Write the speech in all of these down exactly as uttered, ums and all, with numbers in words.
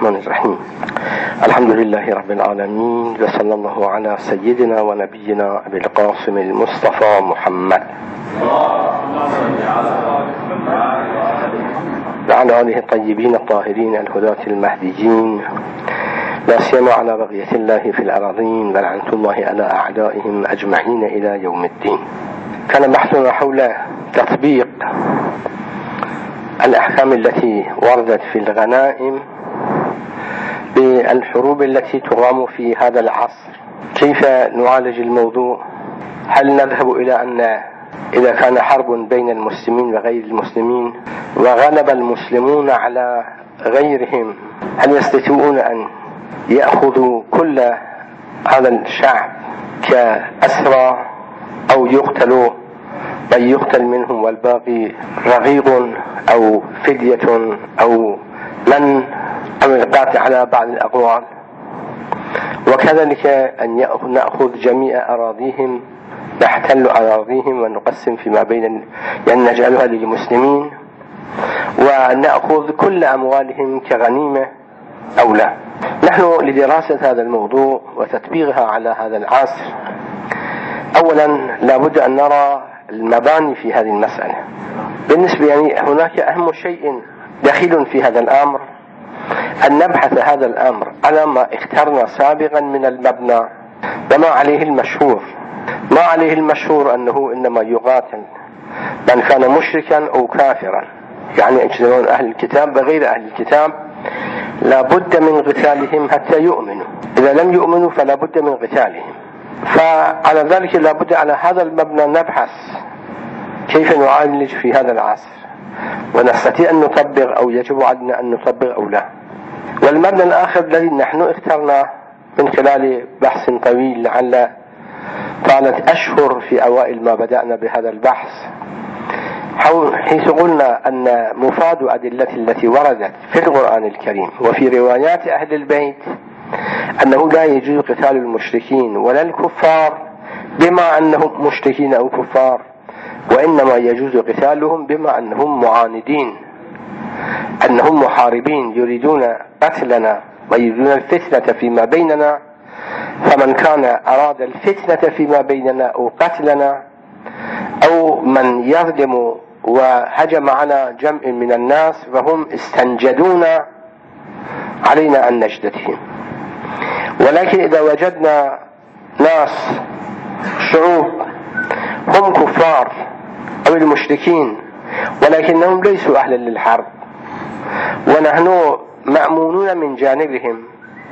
الرحمن الرحيم. الحمد لله رب العالمين، وصلى الله على سيدنا ونبينا أبي القاسم المصطفى محمد وعلى آله الطيبين الطاهرين الهداة المهديين، لا سيما على بقية الله في الأراضين، ولعنة الله على أعدائهم أجمعين إلى يوم الدين. كان بحثنا حول تطبيق الأحكام التي وردت في الغنائم بالحروب التي تقام في هذا العصر. كيف نعالج الموضوع؟ هل نذهب إلى أن إذا كان حرب بين المسلمين وغير المسلمين وغلب المسلمون على غيرهم، هل يستطيعون أن يأخذوا كل هذا الشعب كأسرى أو يقتلوا من يقتل منهم والباقي رغيق أو فدية أو من أو القاطع على بعض الأقوال؟ وكذلك أن نأخذ جميع أراضيهم، نحتل أراضيهم ونقسم فيما بين، يعني نجعلها للمسلمين ونأخذ كل أموالهم كغنيمة أو لا. نحن لدراسة هذا الموضوع وتطبيقها على هذا العصر، أولا لابد أن نرى المباني في هذه المسألة. بالنسبة يعني هناك أهم شيء دخيل في هذا الأمر أن نبحث هذا الأمر على ما اخترنا سابقا من المبنى وما عليه المشهور. ما عليه المشهور أنه إنما يقاتل من كان مشركا أو كافرا، يعني يجتمعون أهل الكتاب وغير أهل الكتاب، لا بد من قتالهم حتى يؤمنوا، إذا لم يؤمنوا فلا بد من قتالهم. فعلى ذلك لا بد على هذا المبنى نبحث كيف نعالج في هذا العصر، ونستطيع أن نطبق أو يجب علينا أن نطبق أو لا. والمبنى الآخر الذي نحن اخترنا من خلال بحث طويل لعل طالت أشهر في أوائل ما بدأنا بهذا البحث، حيث قلنا أن مفاد أدلة التي وردت في القرآن الكريم وفي روايات أهل البيت أنه لا يجوز قتال المشركين ولا الكفار بما أنهم مشركين أو كفار، وإنما يجوز قتالهم بما أنهم معاندين، أنهم محاربين يريدون قتلنا ويريدون الفتنة فيما بيننا. فمن كان أراد الفتنة فيما بيننا أو قتلنا أو من يظلم وهجم على جمع من الناس فهم استنجدون علينا أن نجدتهم. ولكن إذا وجدنا ناس شعوب هم كفار أو المشركين ولكنهم ليسوا أهلا للحرب ونحن مأمونون من جانبهم،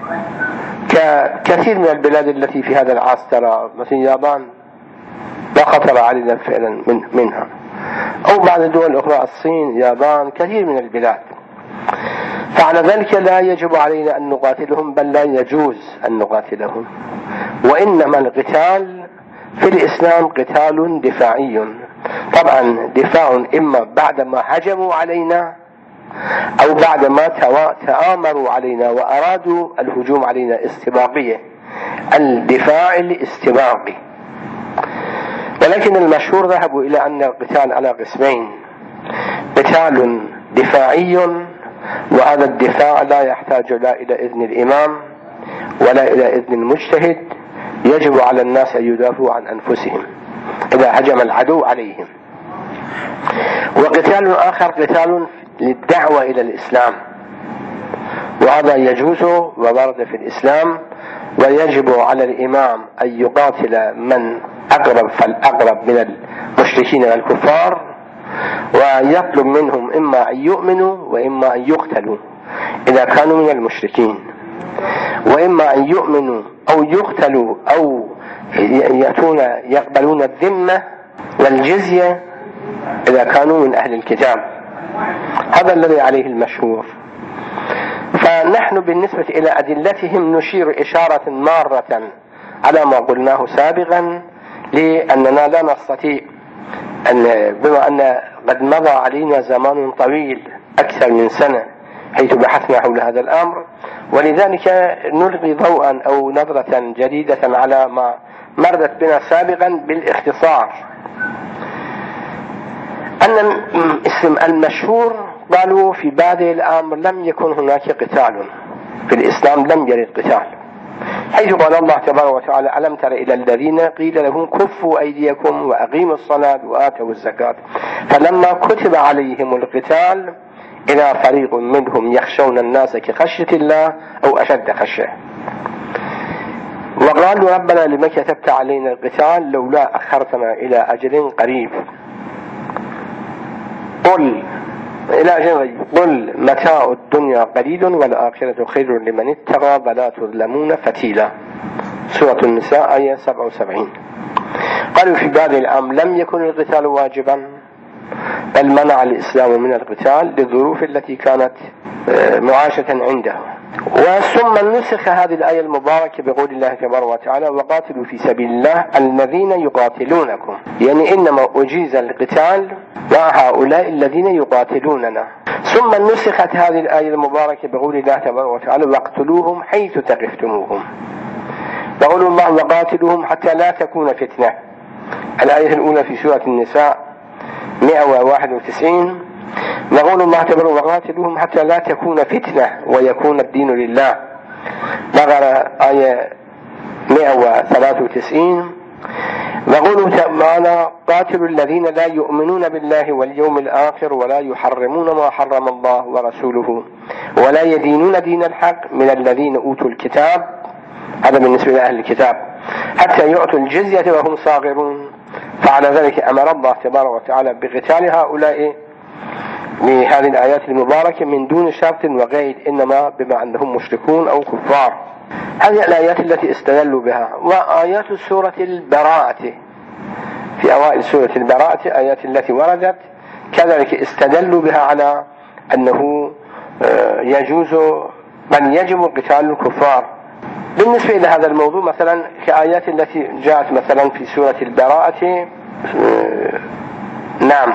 ككثير من البلاد التي في هذا العصر، ترى مثل اليابان لا خطر علينا فعلا من منها، أو بعض الدول الأخرى، الصين، اليابان، كثير من البلاد. فعلى ذلك لا يجب علينا أن نقاتلهم، بل لا يجوز أن نقاتلهم. وإنما القتال في الإسلام قتال دفاعي، طبعا دفاع إما بعدما هجموا علينا أو بعدما تآمروا علينا وأرادوا الهجوم علينا، استباقية، الدفاع الاستباقي. ولكن المشهور ذهبوا إلى أن القتال على قسمين: قتال دفاعي، وهذا الدفاع لا يحتاج لا إلى إذن الإمام ولا إلى إذن المجتهد، يجب على الناس أن يدافعوا عن أنفسهم إذا هجم العدو عليهم. وقتال آخر قتال للدعوة إلى الإسلام، وهذا يجوز وورد في الإسلام، ويجب على الإمام أن يقاتل من أقرب فالأقرب من المشركين والكفار، ويطلب منهم إما أن يؤمنوا وإما أن يقتلوا إذا كانوا من المشركين، وإما أن يؤمنوا أو يقتلوا أو يأتون يقبلون الذمة والجزية إذا كانوا من أهل الكتاب. هذا الذي عليه المشهور. فنحن بالنسبة إلى أدلتهم نشير إشارة مارة على ما قلناه سابقا، لأننا لا نستطيع أن، بما أن قد مضى علينا زمان طويل أكثر من سنة حيث بحثنا حول هذا الأمر، ولذلك نلقي ضوءا أو نظرة جديدة على ما مرت بنا سابقا بالاختصار. أن اسم المشهور قالوا في بادئ الأمر لم يكن هناك قتال، في الإسلام لم يرد قتال، حيث قال الله تبارك وتعالى: ألم تر إلى الذين قيل لهم كفوا أيديكم وأقيموا الصلاة وآتوا الزكاة فلما كتب عليهم القتال إذا فريق منهم يخشون الناس كخشية الله أو أشد خشية. وقالوا: ربنا لما كتبت علينا القتال لولا أخرتنا إلى أجل قريب قل إلى أجل قريب قل متاع الدنيا قليل والآخرة خير لمن اتقى ولا تظلمون فتيلا. سورة النساء آية سبعة وسبعين. قالوا في بعض الأمر لم يكن القتال واجبا، بل منع الإسلام من القتال للظروف التي كانت معاشة عنده. وثم نسخ هذه الآية المباركة بقول الله تبارك وتعالى: وقاتلوا في سبيل الله الذين يقاتلونكم، يعني إنما أجيز القتال مع هؤلاء الذين يقاتلوننا. ثم نسخت هذه الآية المباركة بقول الله تبارك وتعالى: واقتلوهم حيث ثقفتموهم. يقول الله: وقاتلوهم حتى لا تكون فتنة. الآية الأولى في سورة النساء مئة وواحد وتسعين. يقول الله تعالى: وقاتلوهم حتى لا تكون فتنة ويكون الدين لله. بقرة آية مئة وثلاثة وتسعين. يقول تعالى: قاتلوا الذين لا يؤمنون بالله واليوم الآخر ولا يحرمون ما حرم الله ورسوله ولا يدينون دين الحق من الذين أوتوا الكتاب. هذا بالنسبة لأهل الكتاب، حتى يعطوا الجزية وهم صاغرون. فعلى ذلك أمر الله تبارك وتعالى بقتال هؤلاء بهذه الآيات المباركة من دون شرط وقيد، إنما بما أنهم مشركون أو كفار. هذه الآيات التي استدلوا بها. وآيات سورة البراءة في أوائل سورة البراءة آيات التي وردت كذلك استدلوا بها على أنه يجوز من يجب قتال الكفار. بالنسبة إلى هذا الموضوع مثلا كآيات التي جاءت مثلا في سورة البراءة، نعم،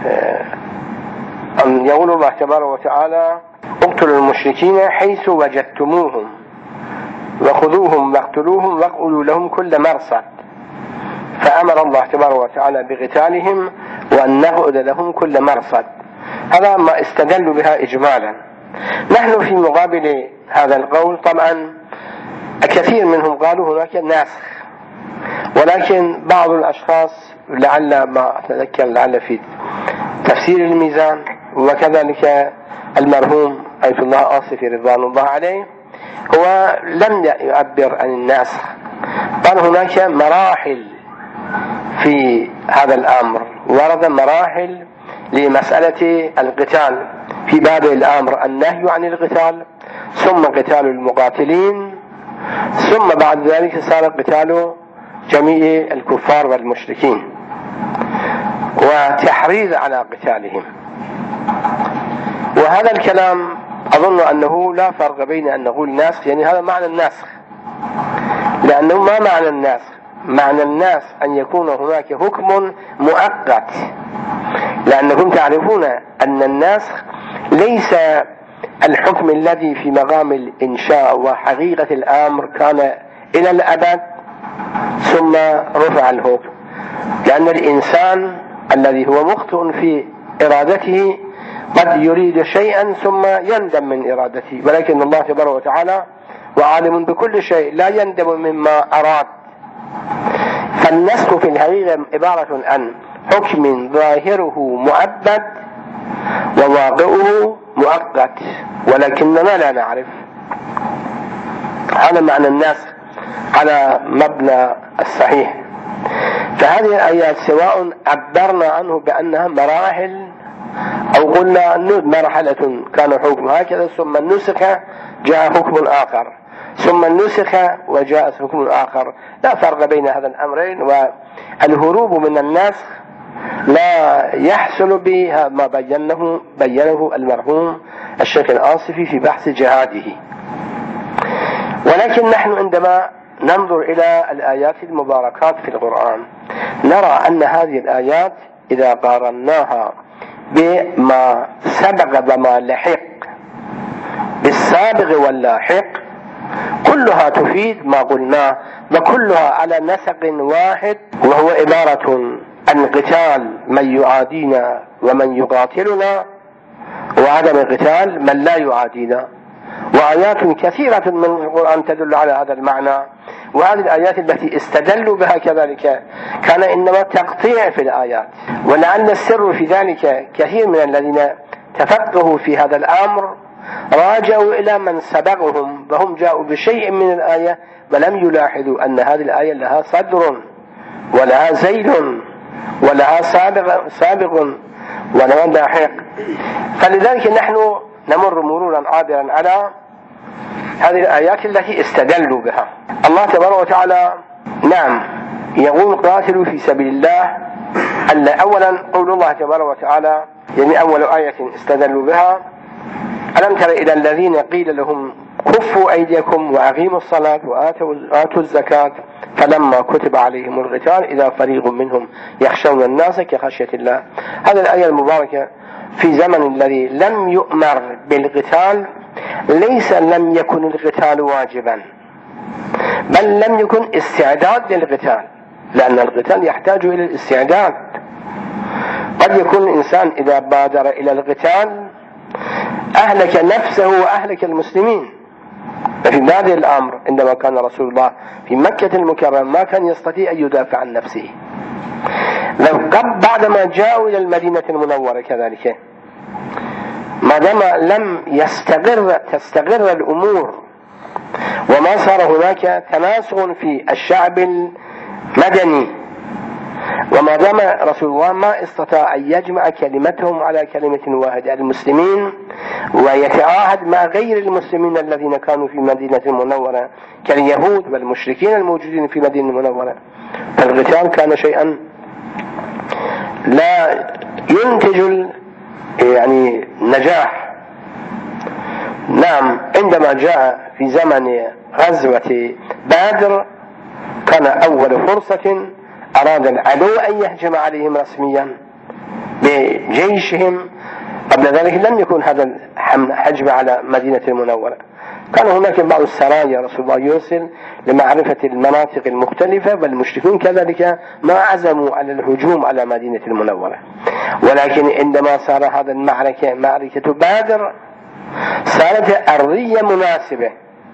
يقول الله تبارك وتعالى: اقتلوا المشركين حيث وجدتموهم وخذوهم واقتلوهم واقعدوا لهم كل مرصد. فأمر الله تبارك وتعالى بقتالهم وأن نقعد لهم كل مرصد. هذا ما استدلوا بها إجمالا. نحن في مقابل هذا القول طبعا كثير منهم قالوا هناك ناسخ، ولكن بعض الأشخاص لعل ما أتذكر لعل في تفسير الميزان وكذلك المرحوم آية الله آصفي رضوان الله عليه هو لم يعبر عن الناسخ، قال هناك مراحل في هذا الأمر، ورد مراحل لمسألة القتال. في باب الأمر النهي عن القتال، ثم قتال المقاتلين، ثم بعد ذلك صار قتال جميع الكفار والمشركين وتحريض على قتالهم. وهذا الكلام أظن أنه لا فرق بين أن نقول ناسخ، يعني هذا معنى الناسخ، لأنه ما معنى الناسخ؟ معنى الناسخ أن يكون هناك حكم مؤقت، لأنكم تعرفون أن الناسخ ليس الحكم الذي في مقام الإنشاء وحقيقة الأمر كان إلى الأبد ثم رفع الحكم، لأن الإنسان الذي هو مخطئ في إرادته قد يريد شيئا ثم يندم من إرادته، ولكن الله تبارك وتعالى وعالم بكل شيء لا يندم مما أراد. فالنسخ في الحقيقة عبارة عن حكم ظاهره مؤبد وواقعه مؤقت، ولكننا لا نعرف. هذا معنى النسخ على مبنى الصحيح. فهذه الآيات سواء عبرنا عنه بأنها مراحل أو قلنا مرحلة كان حكم هكذا ثم نسخ جاء حكم آخر ثم نسخ وجاء حكم آخر، لا فرق بين هذا الأمرين. والهروب من النسخ لا يحصل بها ما بينه بينه المرحوم الشيخ الآصفي في بحث جهاده. ولكن نحن عندما ننظر إلى الآيات المباركات في القرآن نرى أن هذه الآيات إذا قارناها بما سبق وما لحق بالسابق واللاحق كلها تفيد ما قلناه، وكلها على نسق واحد، وهو عبارة عن قتال من يعادينا ومن يقاتلنا، وعدم قتال من لا يعادينا. وآيات كثيرة من القرآن تدل على هذا المعنى. وهذه الآيات التي استدلوا بها كذلك كان إنما تقطيع في الآيات، ولعل السر في ذلك كثير من الذين تفقهوا في هذا الأمر راجعوا إلى من سبقهم وهم جاءوا بشيء من الآية ولم يلاحظوا أن هذه الآية لها صدر ولها زيل ولها سابق, سابق ولها لاحق. فلذلك نحن نمر مرورا عابرا على هذه الآيات التي استدلوا بها. الله تبارك وتعالى نعم يقول قاتلوا في سبيل الله. أولا قول الله تبارك وتعالى يعني أول آية استدلوا بها: ألم تر إلى الذين قيل لهم كفوا أيديكم وأقيموا الصلاة وآتوا الزكاة فلما كتب عليهم القتال إذا فريق منهم يخشون الناس كخشية الله. هذه الآية المباركة في زمن الذي لم يؤمر بالقتال، ليس لم يكن القتال واجبا، بل لم يكن استعداد للقتال، لأن القتال يحتاج إلى الاستعداد. قد يكون الإنسان إذا بادر إلى القتال أهلك نفسه وأهلك المسلمين. في هذا الأمر عندما كان رسول الله في مكة المكرمة ما كان يستطيع أن يدافع عن نفسه. بعدما جاءوا إلى المدينة المنورة كذلك ما دام لم يستقر تستقر الأمور وما صار هناك تناسق في الشعب المدني، وما دام رسول الله ما استطاع أن يجمع كلمتهم على كلمة واحدة المسلمين ويتعاهد مع غير المسلمين الذين كانوا في مدينة المنورة كاليهود والمشركين الموجودين في مدينة المنورة، فالقتال كان شيئا لا ينتج يعني نجاح. نعم عندما جاء في زمن غزوة بدر كان أول فرصة أراد العدو أن يهجم عليهم رسميا بجيشهم. قبل ذلك لم يكن هذا الحجم على مدينة المنورة، كان هناك بعض السرايا رسول الله يرسل لمعرفة المناطق المختلفة، والمشركون كذلك ما عزموا على الهجوم على مدينة المنورة. ولكن عندما صار هذا المعركة معركة بدر صارت أرضية مناسبة.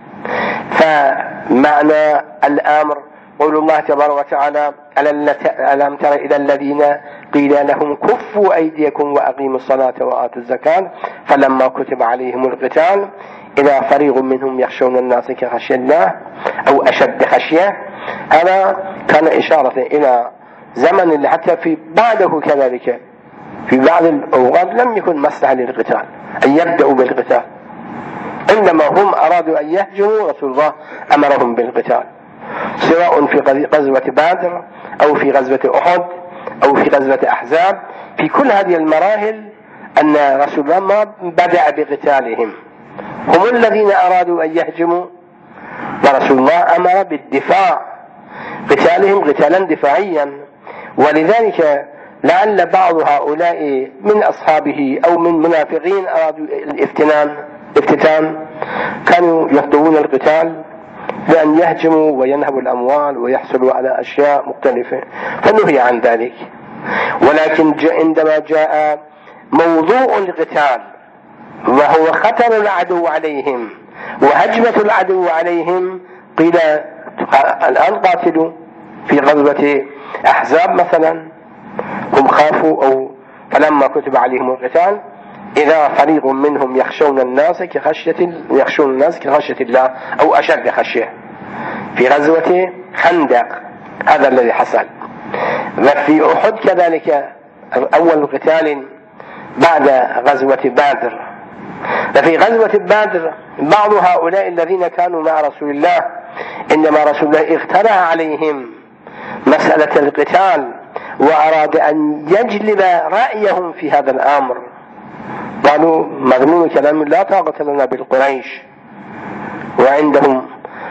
فمعنى الأمر قول الله تبارك وتعالى: ألم تر إلى الذين قيل لهم كفوا أيديكم وأقيموا الصلاة وآتوا الزكاة فلما كتب عليهم القتال إذا فريق منهم يخشون الناس كخشية الله أو أشد خشية. هذا كان إشارة إلى زمن حتى في بعده كذلك في بعض الأوقات لم يكن مصلحة للقتال أن يبدأوا بالقتال. عندما هم أرادوا أن يهجموا رسول الله أمرهم بالقتال، سواء في غزوة بدر أو في غزوة أحد أو في غزوة أحزاب. في كل هذه المراحل أن رسول الله ما بدأ بقتالهم، هم الذين أرادوا أن يهجموا ورسول الله أمر بالدفاع، قتالهم قتالا دفاعيا. ولذلك لعل بعض هؤلاء من أصحابه أو من منافقين أرادوا الافتتان افتتان كانوا يخطئون القتال بأن يهجموا وينهبوا الأموال ويحصلوا على أشياء مختلفة، فنهي عن ذلك. ولكن جاء عندما جاء موضوع القتال وهو خطر العدو عليهم وهجمة العدو عليهم قيل الآن قاتلوا. في غزوة أحزاب مثلا هم خافوا أو فلما كتب عليهم القتال إذا فريق منهم يخشون الناس كخشية يخشون الناس كخشية الله أو أشد خشية. في غزوة خندق هذا الذي حصل. وفي أحد كذلك أول قتال بعد غزوة بدر. وفي غزوة بدر بعض هؤلاء الذين كانوا مع رسول الله إنما رسول الله اقترح عليهم مسألة القتال وأراد أن يجلب رأيهم في هذا الأمر. قالوا مضمون كلام لا طاقة لنا بالقريش، وعندهم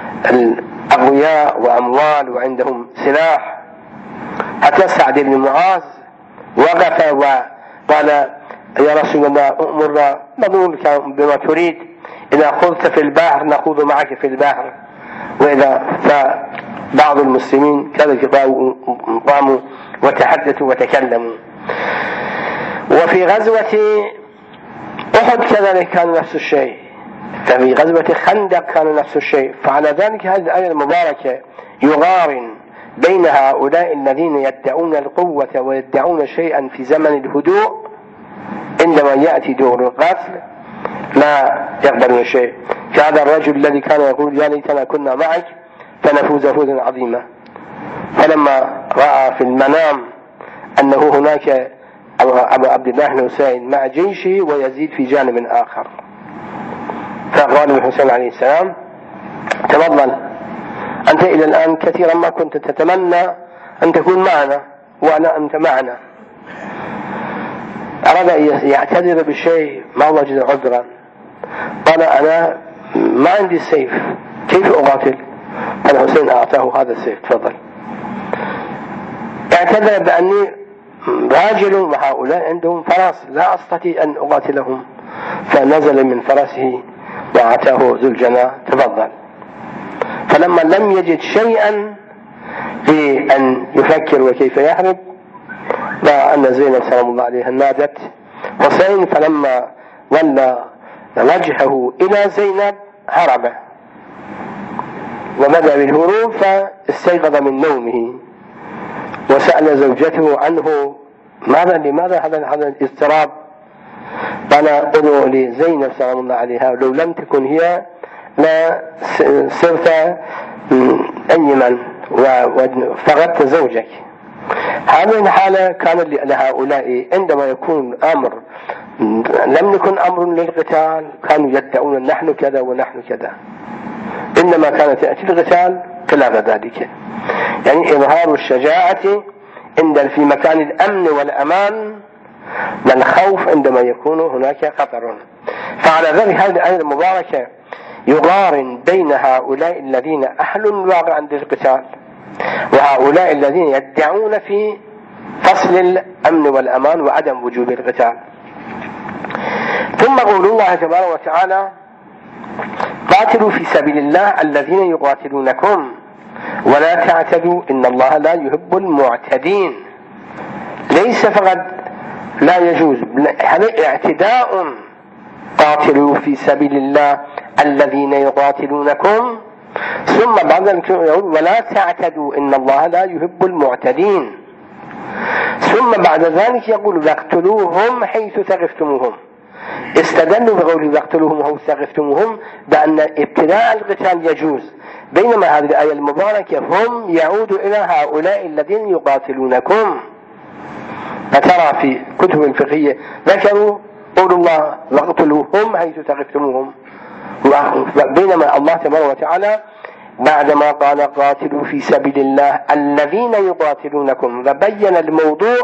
الأغوياء وأموال وعندهم سلاح. حتى سعد بن معاذ وقف وقال: يا رسول الله أمر نظنك بما تريد، إذا خذت في البحر نخوض معك في البحر. وإذا فبعض المسلمين كذلك قاموا وتحدثوا وتكلموا. وفي غزوة أحد كذلك كان نفس الشيء، ففي غزوة خندق كان نفس الشيء. فعلى ذلك هذه الآية المباركة يقارن بين هؤلاء الذين يدعون القوة ويدعون شيئا في زمن الهدوء، عندما يأتي دور القتل لا يقبلون شيء، كهذا الرجل الذي كان يقول يا ليتنا كنا معك فنفوز فوزا عظيما، فلما رأى في المنام أنه هناك أبو عبد الله بن حسين مع جيشه ويزيد في جانب آخر، فقال الحسين عليه السلام تفضل أنت إلى الآن كثيرا ما كنت تتمنى أن تكون معنا وأنا أنت معنا. أراد أن يعتذر بشيء ما وجد عذرا، قال أنا ما عندي السيف كيف أقاتل؟ الحسين أعطاه هذا السيف تفضل. اعتذر بأني راجل وهؤلاء عندهم فرس لا أستطيع أن أقاتلهم، فنزل من فرسه وأعطاه ذو الجناح تفضل. فلما لم يجد شيئا لأن يفكر وكيف يهرب، وأن زينب سلام الله عليها نادت حسين، فلما ولى وجهه إلى زينب هرب وبدأ بالهروب، فاستيقظ من نومه وسأل زوجته عنه ماذا لماذا هذا هذا الاضطراب؟ قال ادعو لزينب سلام الله عليها، لو لم تكن هي لا صرت أيمن وفقدت زوجك. هذه الحالة كان لهؤلاء عندما يكون أمر لم يكن أمر للقتال كانوا يدعون نحن كذا ونحن كذا، إنما كانت تأتي القتال خلاف ذلك، يعني إظهار الشجاعة عند في مكان الأمن والأمان والخوف عندما يكون هناك خطر. فعلى ذلك هذه الآية المباركة يقارن بين هؤلاء الذين أهل الواقع عند القتال وهؤلاء الذين يدعون في فصل الأمن والأمان وعدم وجوب القتال. ثم قول الله تبارك وتعالى قاتلوا في سبيل الله الذين يقاتلونكم ولا تعتدوا إن الله لا يحب المعتدين. ليس فقط لا يجوز، هذا اعتداء. قاتلوا في سبيل الله الذين يقاتلونكم ثم بعد ذلك يقول ولا تعتدوا إن الله لا يحب المعتدين، ثم بعد ذلك يقول واقتلوهم حيث ثقفتموهم. استدلوا بقوله واقتلوهم حيث ثقفتموهم بأن ابتداء القتال يجوز، بينما هذه الآية المباركة هم يعود إلى هؤلاء الذين يقاتلونكم. فترى في كتب الفقهية ذكروا قول الله واقتلوهم حيث ثقفتموهم، بينما الله تبارك وتعالى بعدما قال قاتلوا في سبيل الله الذين يقاتلونكم وبين الموضوع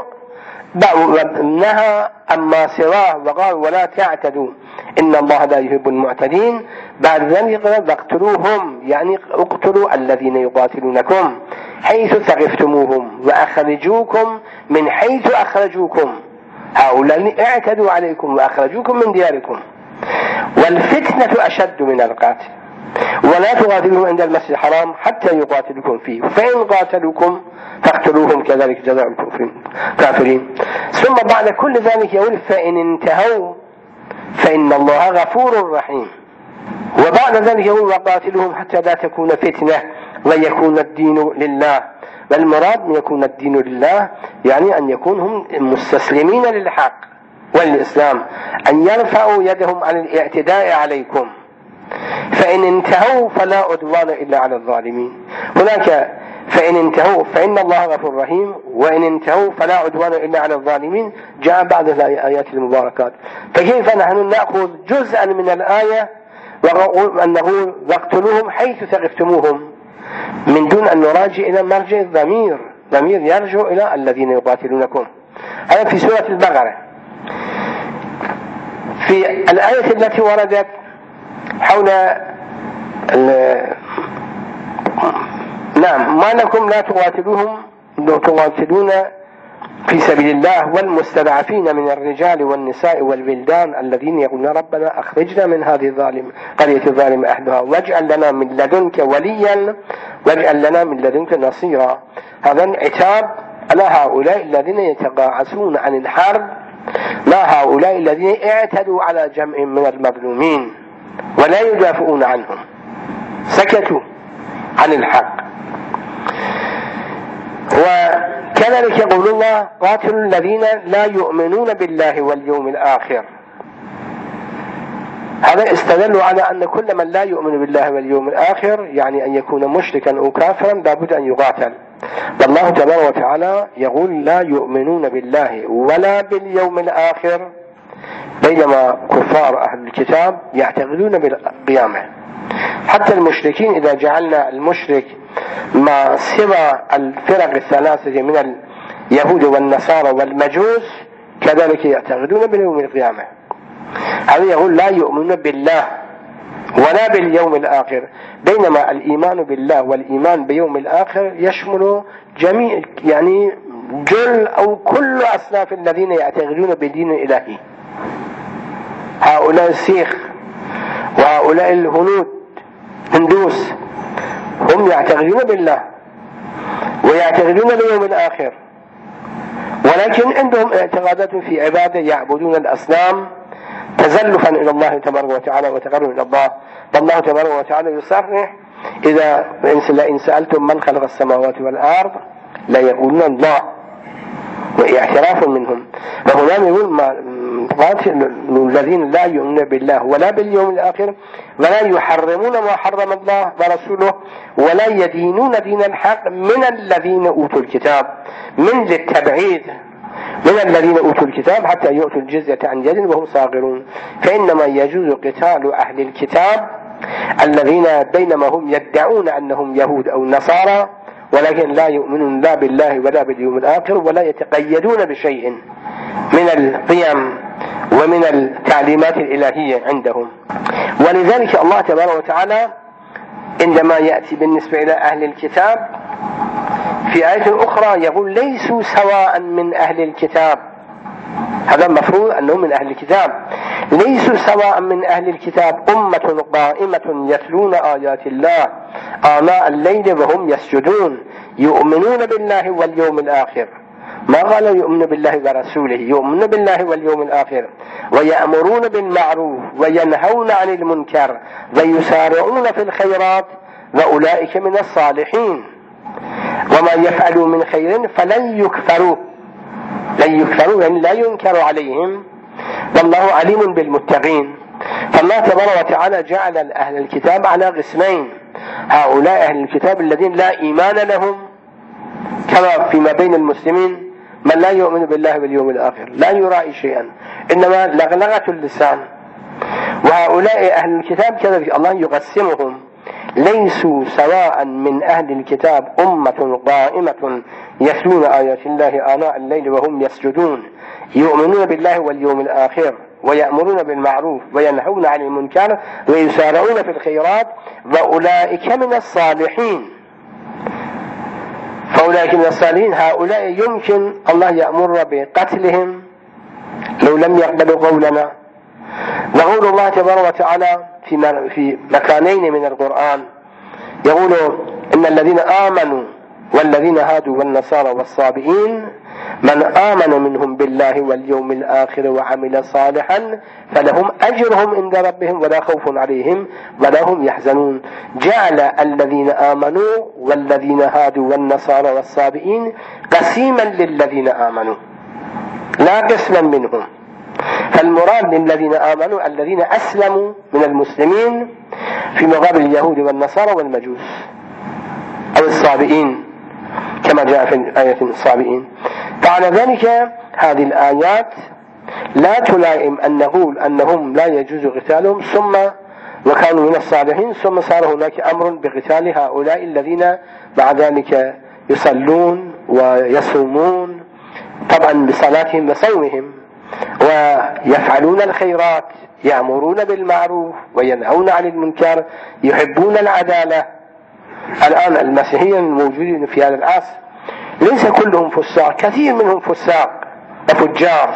نهى أما سواه وقال ولا تعتدوا إن الله لا يحب المعتدين. بعد ذلك قال واقتلوهم يعني اقتلوا الذين يقاتلونكم حيث ثقفتموهم وأخرجوكم من حيث أخرجوكم، هؤلاء اعتدوا عليكم وأخرجوكم من دياركم. والفتنة أشد من القتل، ولا تقاتلوهم عند المسجد الحرام حتى يقاتلوكم فيه، فإن قاتلوكم فاقتلوهم كذلك جزاء الكافرين. ثم بعد كل ذلك يقول فإن انتهوا فإن الله غفور رحيم. وبعد ذلك يقول وقاتلوهم حتى لا تكون فتنة ويكون الدين لله. والمراد من يكون الدين لله يعني أن يكونهم مستسلمين للحق والإسلام، أن يرفعوا يدهم عن الاعتداء عليكم. فإن انتهوا فلا عدوان إلا على الظالمين. هناك فإن انتهوا فإن الله غفور رحيم، وإن انتهوا فلا عدوان إلا على الظالمين جاء بعد الآيات المباركات. فكيف نحن نأخذ جزءا من الآية وأن نقول واقتلوهم حيث ثقفتموهم من دون أن نراجع إلى مرجع الضمير، ضمير يرجع إلى الذين يقاتلونكم. هذا في سورة البقرة. في الآية التي وردت حول نعم ما لكم لا تقاتلوهم تقاتلون في سبيل الله والمستضعفين من الرجال والنساء والولدان الذين يقولون ربنا أخرجنا من هذه الظالم قرية الظالم أهلها واجعل لنا من لدنك وليا واجعل لنا من لدنك نصيرا. هذا عتاب على هؤلاء الذين يتقاعسون عن الحرب، ما هؤلاء الذين اعتدوا على جمع من المظلومين. ولا يدافعون عنهم، سكتوا عن الحق. وكذلك يقول الله: قاتلوا الذين لا يؤمنون بالله واليوم الآخر. هذا استدلوا على أن كل من لا يؤمن بالله واليوم الآخر يعني أن يكون مشركا أو كافرا لابد أن يقاتل. والله تبارك وتعالى يقول: لا يؤمنون بالله ولا باليوم الآخر، بينما كفار أهل الكتاب يعتقدون بالقيامة. حتى المشركين إذا جعلنا المشرك ما سوى الفرق الثلاثة من اليهود والنصارى والمجوس كذلك يعتقدون باليوم القيامة. هذا يقول: لا يؤمنون بالله ولا باليوم الآخر، بينما الإيمان بالله والإيمان بيوم الآخر يشمل جميع يعني جل أو كل أصناف الذين يعتقدون بدين إلهي. هؤلاء السيخ وهؤلاء الهنود هندوس هم يعتقدون بالله ويعتقدون باليوم الآخر، ولكن عندهم اعتقادات في عبادة، يعبدون الأصنام تزلفا إلى الله تبارك وتعالى وتقربا إلى الله. فالله تبارك وتعالى يصرح: إذا إن سألتم من خلق السماوات والأرض لا يقولون الله، واعتراف منهم. وهنا يقول: قاتل الذين لا يؤمنون بالله ولا باليوم الآخر ولا يحرمون ما حرم الله ورسوله ولا يدينون دين الحق من الذين أوتوا الكتاب، من للتبعيد، من الذين أوتوا الكتاب حتى يؤتوا الجزية عن يد وهم صاغرون. فإنما يجوز قتال أهل الكتاب الذين بينما هم يدعون أنهم يهود أو نصارى ولكن لا يؤمنون لا بالله ولا باليوم الآخر ولا يتقيدون بشيء من القيم ومن التعليمات الإلهية عندهم. ولذلك الله تبارك وتعالى عندما يأتي بالنسبة إلى أهل الكتاب في آية أخرى يقول: ليسوا سواء من أهل الكتاب. هذا المفروض أنهم من أهل الكتاب. ليسوا سواء من أهل الكتاب أمة قائمة يتلون آيات الله آناء الليل وهم يسجدون يؤمنون بالله واليوم الآخر. ما قال يؤمن بالله ورسوله، يؤمن بالله واليوم الآخر، ويأمرون بالمعروف وينهون عن المنكر ويسارعون في الخيرات وأولئك من الصالحين، وما يفعلوا من خير فلن يكفروا، لن يكفروا يعني لا ينكر عليهم، والله عليم بالمتقين. فالله تبارك وتعالى جعل أهل الكتاب على قسمين: هؤلاء أهل الكتاب الذين لا إيمان لهم كما فيما بين المسلمين من لا يؤمن بالله باليوم الآخر، لا يرائي شيئا إنما لغلغة اللسان. وهؤلاء أهل الكتاب كذلك الله يقسمهم: ليسوا سواء من أهل الكتاب أمة قائمة يتلون آيات الله آناء الليل وهم يسجدون يؤمنون بالله واليوم الآخر ويأمرون بالمعروف وينهون عن المنكر ويسارعون في الخيرات وأولئك من الصالحين. فأولئك من الصالحين هؤلاء يمكن الله يأمر بقتلهم لو لم يقبلوا قولنا. وقول الله تبارك وتعالى في مكانين من القرآن يقول: إن الذين آمنوا والذين هادوا والنصارى والصابئين من آمن منهم بالله واليوم الآخر وعمل صالحا فلهم أجرهم عند ربهم ولا خوف عليهم ولا هم يحزنون. جعل الذين آمنوا والذين هادوا والنصارى والصابئين قسيما للذين آمنوا لا قسما منهم. فالمراد للذين آمنوا الذين أسلموا من المسلمين في مقابل اليهود والنصارى والمجوس أو الصابئين كما جاء في آية الصابئين. فعلى ذلك هذه الآيات لا تلائم أن نقول أنهم لا يجوز قتالهم ثم وكانوا من الصالحين ثم صار هناك أمر بقتال هؤلاء الذين بعد ذلك يصلون ويصومون طبعا بصلاتهم وصومهم ويفعلون الخيرات يأمرون بالمعروف وينهون عن المنكر يحبون العدالة. الآن المسيحيين الموجودين في هذا العصر ليس كلهم فساق، كثير منهم فساق وفجار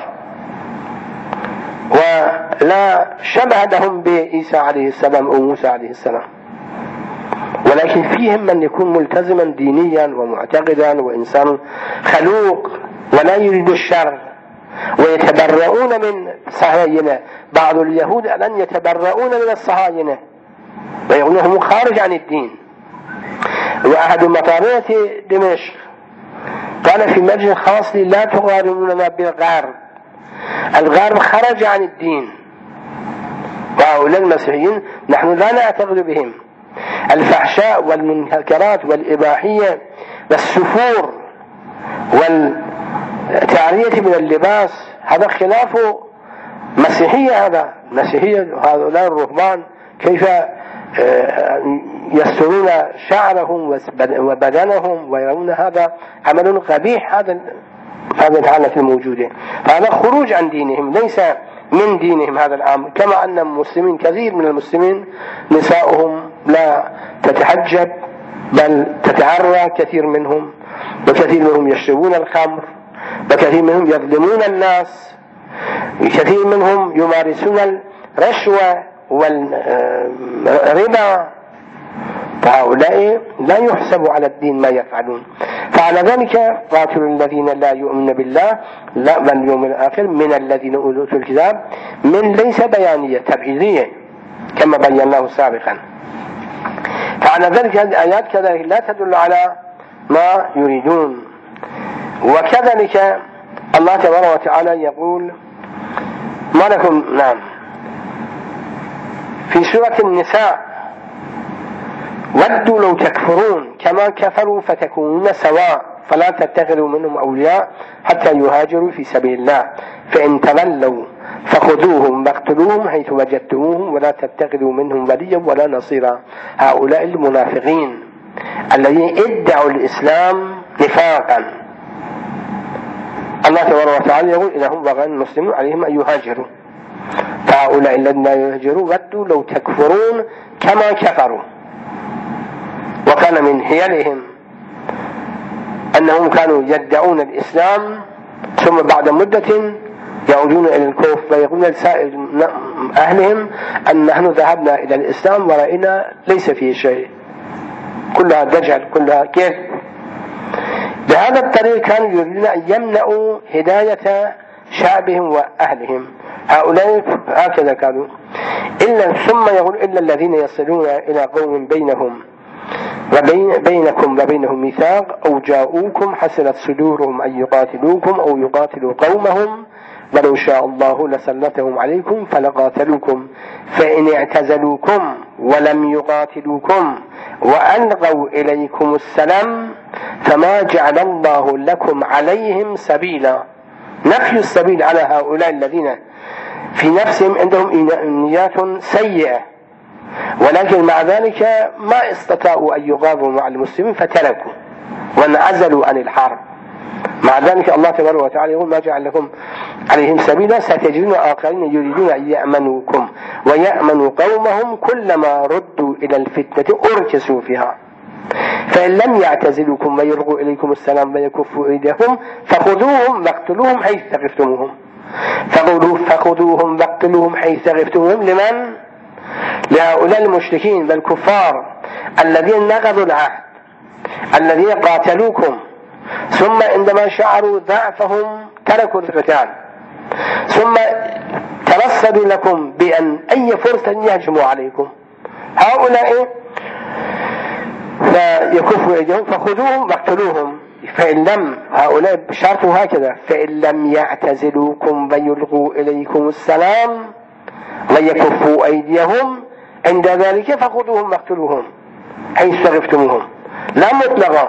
ولا شبه لهم بعيسى عليه السلام أو موسى عليه السلام، ولكن فيهم من يكون ملتزما دينيا ومعتقدا وإنسان خلوق ولا يريد الشر ويتبرؤون من الصهاينة. بعض اليهود الآن يتبرؤون من الصهاينة ويقولون خارج عن الدين. وأحد مطارات دمشق قال في مجلس خاص لي: لا تقارنوننا بالغرب، الغرب خرج عن الدين، وهؤلاء المسيحيين نحن لا نعتقد بهم. الفحشاء والمنكرات والإباحية والسفور والتعرية من اللباس هذا خلاف مسيحية. هذا مسيحية هؤلاء الرهبان كيف يسترون شعرهم وبدنهم ويرون هذا عمل قبيح. هذا هذه الحالة الموجودة، فهذا خروج عن دينهم ليس من دينهم هذا الأمر. كما أن المسلمين كثير من المسلمين نساؤهم لا تتحجب بل تتعرى كثير منهم، وكثير منهم يشربون الخمر، وكثير منهم يظلمون الناس، كثير منهم يمارسون الرشوة والربا، فهؤلاء لا يحسب على الدين ما يفعلون. فعلى ذلك قاتلوا الذين لا يؤمنون بالله لا بل يوم الآخر من الذين أوتوا الكتاب، من ليس بيانية تبعيضية كما بيناه سابقا. فعلى ذلك هذه الآيات كذلك لا تدل على ما يريدون. وكذلك الله تبارك وتعالى يقول: ما لكم نعم في سورة النساء: ودوا لو تكفرون كما كفروا فتكونون سواء فلا تتخذوا منهم أولياء حتى يهاجروا في سبيل الله فإن تولوا فخذوهم واقتلوهم حيث وجدتموهم ولا تتخذوا منهم وليا ولا نصيرا. هؤلاء المنافقين الذين ادعوا الإسلام نفاقا، الله تبارك وتعالى يقول: إنهم بغى المسلمون عليهم أن يهاجروا. فهؤلاء الذين يهاجروا ودوا لو تكفرون كما كفروا. وكان من حيلهم أنهم كانوا يدعون الإسلام ثم بعد مدة يعودون إلى الكفر ويقولون لسائر أهلهم أن نحن ذهبنا إلى الإسلام ورأينا ليس فيه شيء، كلها دجل كلها كذب. بهذا الطريق كانوا يريدون أن يمنعوا هداية شعبهم وأهلهم. هؤلاء هكذا كانوا. إلا ثم يقول: إلا الذين يصلون إلى قوم بينهم وبين بينكم وبينهم ميثاق أو جاءوكم حسنت صدورهم أن يقاتلوكم أو يقاتلوا قومهم ولو شاء الله لسلطهم عليكم فلقاتلوكم فإن اعتزلوكم ولم يقاتلوكم وألقوا إليكم السلام فما جعل الله لكم عليهم سبيلا. نفي السبيل على هؤلاء الذين في نفسهم عندهم نيات سيئة، ولكن مع ذلك ما استطاعوا أن يغاضوا مع المسلمين فتركوا وانعزلوا عن الحرب. مع ذلك الله تبارك وتعالى يقول: ما جعل لكم عليهم سبيلا ستجدون آخرين يريدون أن يأمنوكم ويأمنوا قومهم كلما ردوا إلى الفتنة أركسوا فيها فإن لم يعتزلوكم ويلقوا إليكم السلام ويكفوا أيديهم فخذوهم واقتلوهم حيث ثقفتموهم. فخذوهم واقتلوهم حيث ثقفتموهم لمن؟ لهؤلاء المشركين والكفار الذين نقضوا العهد، الذين قاتلوكم ثم عندما شعروا ضعفهم تركوا القتال، ثم ترصدوا لكم بأن أي فرصة يهجموا عليكم. هؤلاء فيكفوا أيديهم فخذوهم واقتلوهم. فإن لم هؤلاء شرطوا هكذا: فإن لم يعتزلوكم ويلقوا إليكم السلام ويكفوا أيديهم عند ذلك فخذوهم واقتلوهم حيث ثقفتموهم، لا مطلقا.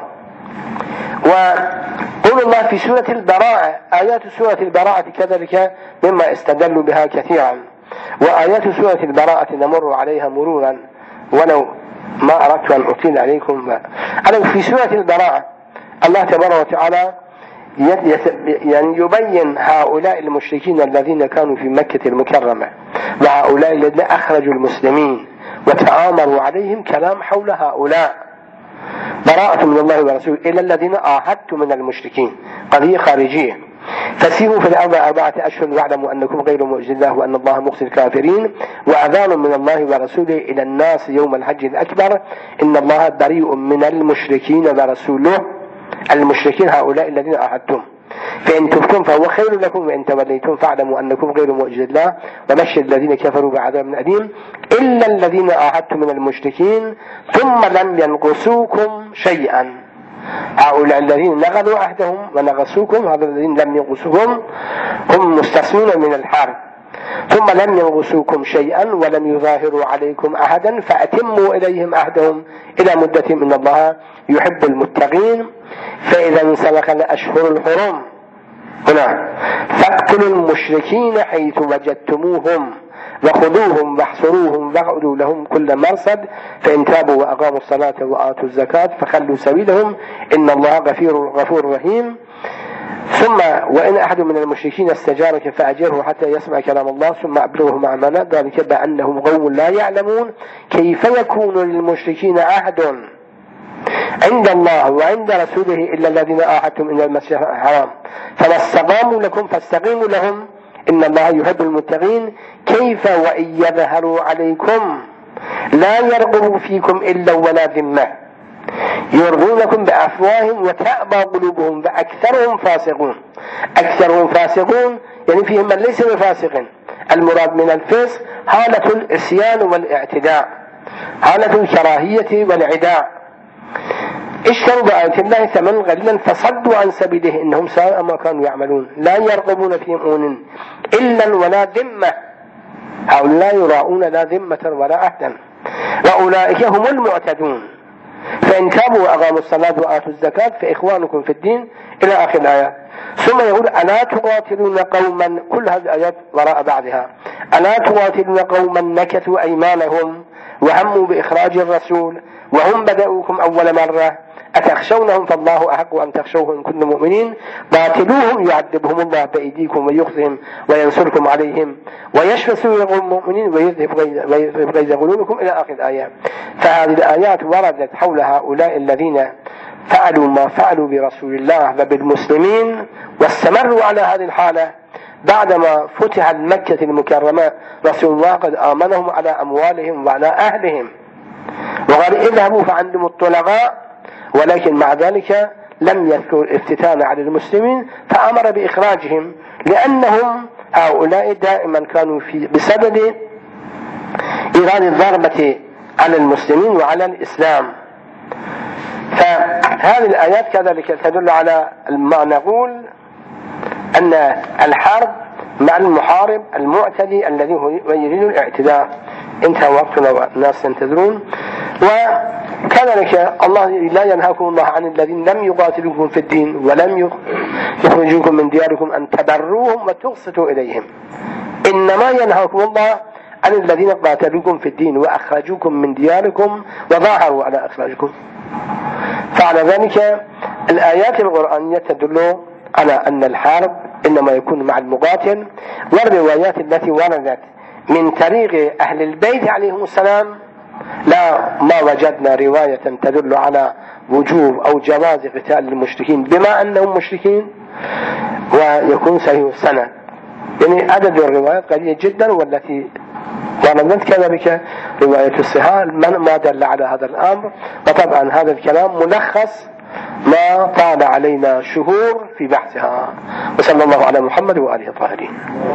وقول الله في سورة البراءة: آيات سورة البراءة كذلك مما استدلوا بها كثيرا. وآيات سورة البراءة نمر عليها مرورا ولو ما أردت أن أطيل عليكم. أنا في سورة البراءة الله تبارك وتعالى يعني يبين هؤلاء المشركين الذين كانوا في مكة المكرمة وهؤلاء الذين أخرجوا المسلمين وتآمروا عليهم كلام حول هؤلاء. براءة من الله ورسوله إلى الذين عاهدتم من المشركين، قضية خارجية. فسيروا في الأرض أربعة أشهر واعلموا أنكم غير معجز الله وأن الله مخزي الكافرين وأذان من الله ورسوله إلى الناس يوم الحج الأكبر إن الله بريء من المشركين ورسوله. المشركين هؤلاء الذين عاهدتم فإن تبتم فهو خير لكم وإن توليتم فاعلموا أنكم غير معجز الله وبشر الذين كفروا بعذاب أليم إلا الذين عاهدتم من المشركين ثم لم ينقصوكم شيئا. هؤلاء الذين نقضوا عهدهم ونقصوكم، هذا الذين لم ينقصوكم هم مستثنون من الحرب. ثم لم ينقصوكم شيئا ولم يظاهروا عليكم أحدا فأتموا إليهم عهدهم إلى مدتهم إن الله يحب المتقين. فإذا انسلخ الأشهر الحرم هنا فاقتلوا المشركين حيث وجدتموهم وخذوهم واحصروهم واقعدوا لهم كل مرصد فإن تابوا وأقاموا الصلاة وآتوا الزكاة فخلوا سبيلهم إن الله غفور غفور رحيم. ثم وإن أحد من المشركين استجارك فأجره حتى يسمع كلام الله ثم أبلغه مأمنة ذلك بأنهم قوم لا يعلمون كيف يكون للمشركين عهد عند الله وعند رسوله إلا الذين عاهدتم من المسجد الحرام فما استقاموا لكم فاستقيموا لهم إن الله يحب المتقين. كيف وإن يظهروا عليكم لا يرقبوا فيكم إلا ولا ذمة يرضونكم بأفواههم وتأبى قلوبهم وأكثرهم فاسقون. أكثرهم فاسقون يعني فيهم من ليس بفاسق. المراد من الفسق حالة العصيان والاعتداء، حالة الكراهية والعداء. اشتروا بآيات الله ثمنا قليلا فصدوا عن سبيله إنهم ساء ما كانوا يعملون. لا يرغبون في مؤمن إلا ولا ذمة، هؤلاء يراؤون لا ذمة ولا عهدا وأولئك هم المعتدون. فإن تابوا وأقاموا الصلاة وآتوا الزكاة فإخوانكم في الدين إلى آخر الآيات. ثم يقول ألا تقاتلون قوما، كل هذه الآيات وراء بعضها، ألا تقاتلون قوما نكثوا أيمانهم وهموا بإخراج الرسول وهم بدأوكم أول مرة أتخشونهم فالله أحق أن تخشوه إن كنتم مؤمنين قاتلوهم يعذبهم الله بأيديكم ويخزهم وينصركم عليهم ويشفي صدور المؤمنين ويذهب غيظ قلوبكم إلى آخر الآيات. فهذه الآيات وردت حول هؤلاء الذين فعلوا ما فعلوا برسول الله وبالمسلمين واستمروا على هذه الحالة بعدما فتحت مكة المكرمة. رسول الله قد آمنهم على أموالهم وعلى أهلهم وقال اذهبوا فعندهم الطلقاء، ولكن مع ذلك لم يذكر افتتان على المسلمين فأمر بإخراجهم لأنهم هؤلاء دائما كانوا في بسبب إيراد الضربة على المسلمين وعلى الإسلام. فهذه الآيات كذلك تدل على ما نقول أن الحرب مع المحارب المعتدي الذي يريد الاعتداء. انتهى وقتنا والناس ينتظرون. وكذلك الله لا ينهاكم الله عن الذين لم يقاتلوكم في الدين ولم يخرجوكم من دياركم أن تبروهم وتقسطوا إليهم، إنما ينهاكم الله عن الذين قاتلوكم في الدين وأخرجوكم من دياركم وظاهروا على إخراجكم. فعلى ذلك الآيات القرآنية تدل على أن الحرب إنما يكون مع المقاتل. والروايات التي وردت من طريق أهل البيت عليهم السلام لا ما وجدنا رواية تدل على وجوب أو جواز قتال المشركين بما أنهم مشركين ويكون صحيح السند. يعني عدد الروايات قليل جدا، والتي وردت كذلك رواية الصحاح ما دل على هذا الأمر. وطبعا هذا الكلام ملخص ما طال علينا شهور في بحثها. وصلى الله على محمد وآله الطاهرين.